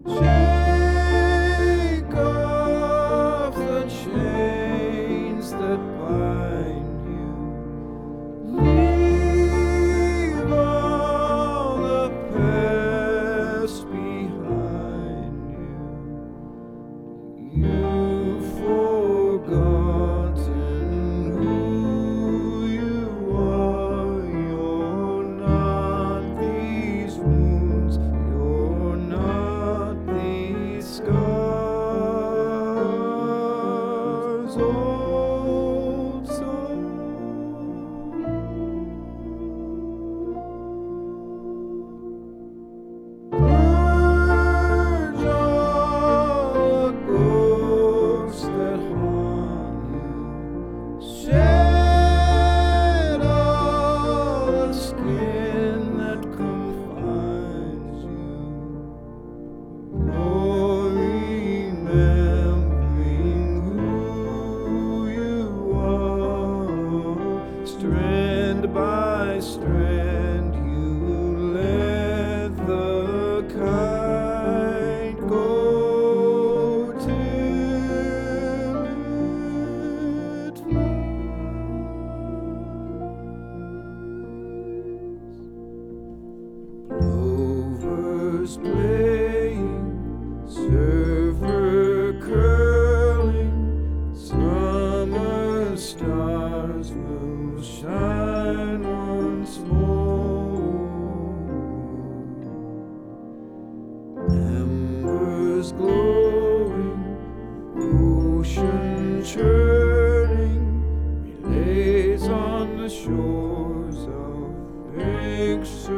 Shake off the chains that bind you. Leave all the past behind you. You've forgotten who you are. You're not these wounds. You're not these scars. Old soul. Purge all the ghosts that haunt you. Shed all the skin that confines you. You're remembering who you are. Strand by strand, you let the kite go till it flies. Plovers playing, surfer curling, summer stars will shine once more. Embers glowing, ocean churning, relays on the shores of Lake Shore.